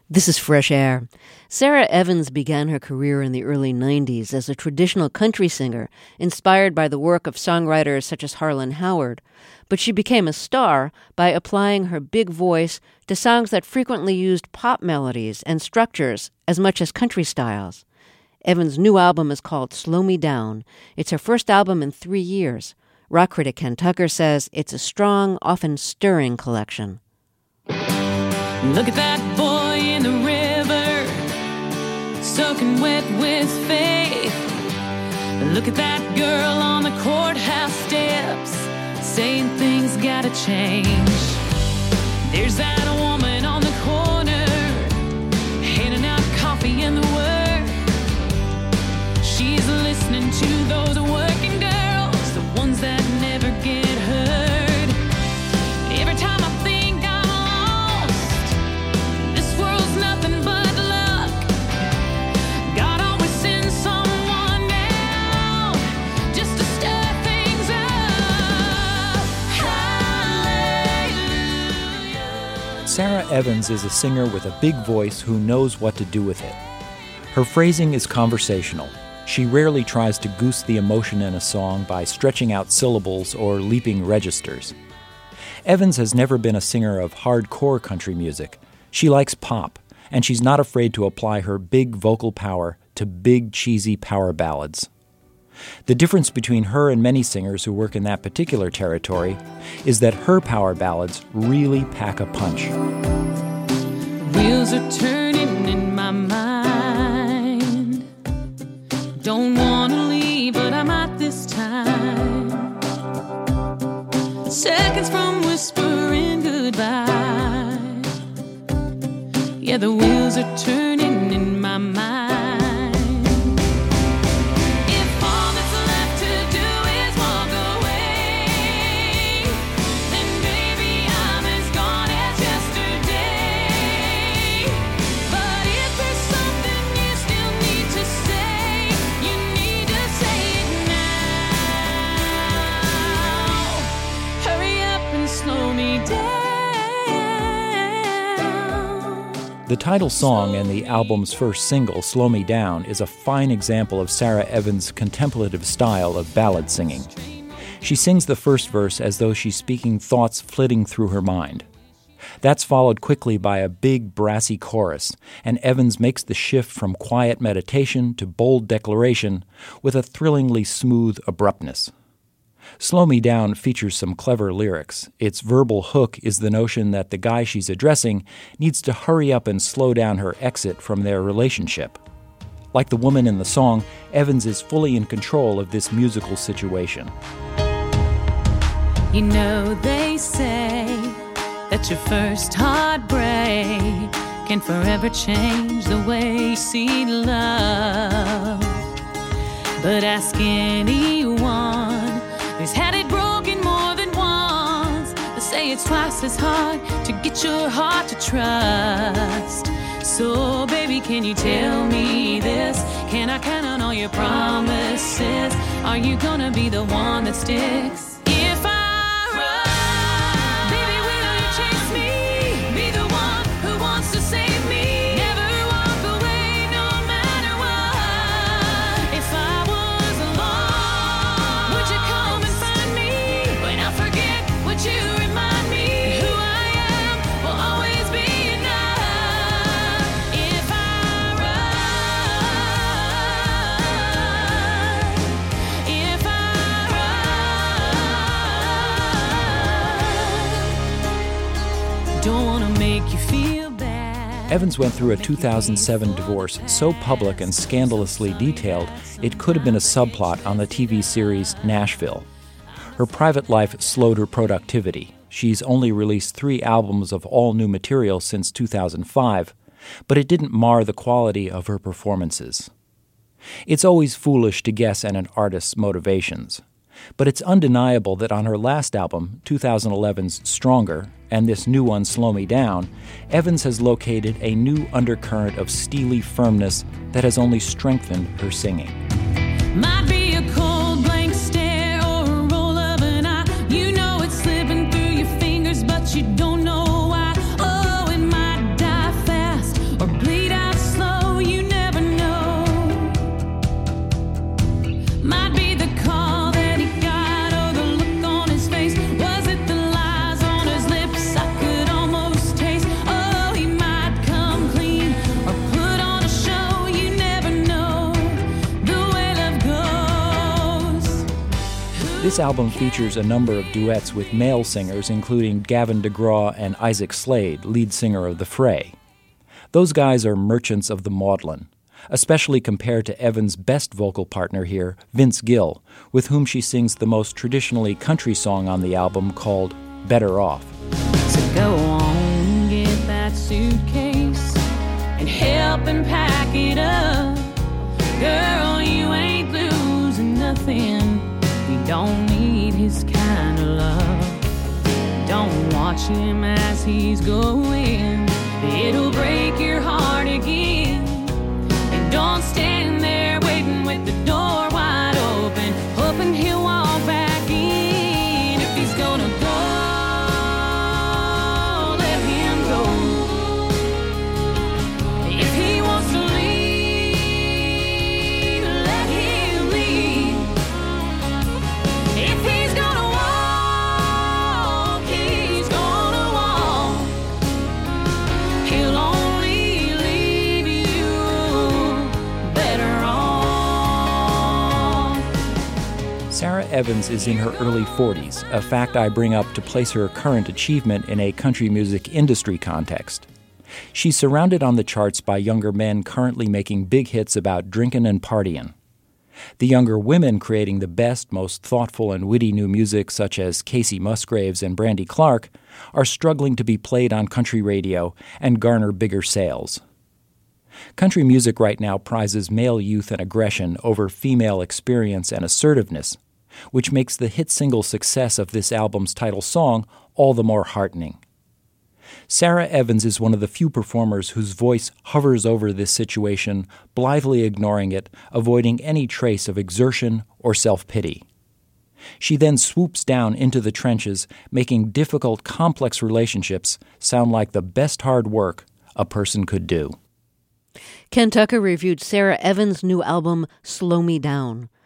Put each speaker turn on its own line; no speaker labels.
This is Fresh Air. Sara Evans began her career in the early 90s as a traditional country singer, inspired by the work of songwriters such as Harlan Howard. But she became a star by applying her big voice to songs that frequently used pop melodies and structures as much as country styles. Evans' new album is called Slow Me Down. It's her first album in 3 years. Rock critic Ken Tucker says it's a strong, often stirring collection.
Look at that boy in the river, soaking wet with faith. Look at that girl on the courthouse steps, saying things gotta change. There's that woman on the corner, handing out coffee in the Word. She's listening to those working girls, the ones that never get heard. Every time I think I'm lost, this world's nothing but luck. God always sends someone down just to stir things up. Hallelujah.
Sara Evans is a singer with a big voice who knows what to do with it. Her phrasing is conversational. She rarely tries to goose the emotion in a song by stretching out syllables or leaping registers. Evans has never been a singer of hardcore country music. She likes pop, and she's not afraid to apply her big vocal power to big, cheesy power ballads. The difference between her and many singers who work in that particular territory is that her power ballads really pack a punch.
Wheels are turning in my mind. Don't want to leave, but I might this time. Seconds from whispering goodbye. Yeah, the wheels are turning in my mind. If all that's left to do is walk away, then baby I'm as gone as yesterday. But if there's something you still need to say, you need to say it now. Hurry up and slow me down.
The title song and the album's first single, Slow Me Down, is a fine example of Sara Evans' contemplative style of ballad singing. She sings the first verse as though she's speaking thoughts flitting through her mind. That's followed quickly by a big, brassy chorus, and Evans makes the shift from quiet meditation to bold declaration with a thrillingly smooth abruptness. Slow Me Down features some clever lyrics. Its verbal hook is the notion that the guy she's addressing needs to hurry up and slow down her exit from their relationship. Like the woman in the song, Evans is fully in control of this musical situation.
You know they say that your first heartbreak can forever change the way you see love. But ask anyone who's had it broken more than once, they say it's twice as hard to get your heart to trust. So baby, can you tell me this? Can I count on all your promises? Are you gonna be the one that sticks? If I run, baby, will you chase me? Be the one who wants to save me. Never walk away no matter what. If I was alone, would you come and find me? When I forget, would you remind me? Who I am will always be enough. If I run, if I run, don't want to make you feel bad.
Evans went through a 2007 divorce so public and scandalously detailed it could have been a subplot on the TV series Nashville. Her private life slowed her productivity. She's only released 3 albums of all new material since 2005, but it didn't mar the quality of her performances. It's always foolish to guess at an artist's motivations, but it's undeniable that on her last album, 2011's Stronger, and this new one, Slow Me Down, Evans has located a new undercurrent of steely firmness that has only strengthened her singing.
Might be a cold blank stare or a roll of an eye. You know it's slipping through your fingers, but you don't know why. Oh, it might die fast or
This album features a number of duets with male singers, including Gavin DeGraw and Isaac Slade, lead singer of The Fray. Those guys are merchants of the maudlin, especially compared to Evans' best vocal partner here, Vince Gill, with whom she sings the most traditionally country song on the album called Better Off.
So go on, get that suitcase and help and pack it up. Girl, you ain't losing nothing. We don't need his kind of love. Don't watch him as he's going. It'll break your heart again. And don't stand there waiting with the door wide open, hoping he'll walk back in. If he's gonna go, let him go. If he wants to leave, let him leave. If he's gonna walk, he's gonna walk. He'll only leave you better off.
Sara Evans is in her early 40s, a fact I bring up to place her current achievement in a country music industry context. She's surrounded on the charts by younger men currently making big hits about drinking and partying. The younger women creating the best, most thoughtful and witty new music, such as Casey Musgraves and Brandy Clark, are struggling to be played on country radio and garner bigger sales. Country music right now prizes male youth and aggression over female experience and assertiveness, which makes the hit single success of this album's title song all the more heartening. Sara Evans is one of the few performers whose voice hovers over this situation, blithely ignoring it, avoiding any trace of exertion or self-pity. She then swoops down into the trenches, making difficult, complex relationships sound like the best hard work a person could do.
Ken Tucker reviewed Sara Evans' new album, Slow Me Down.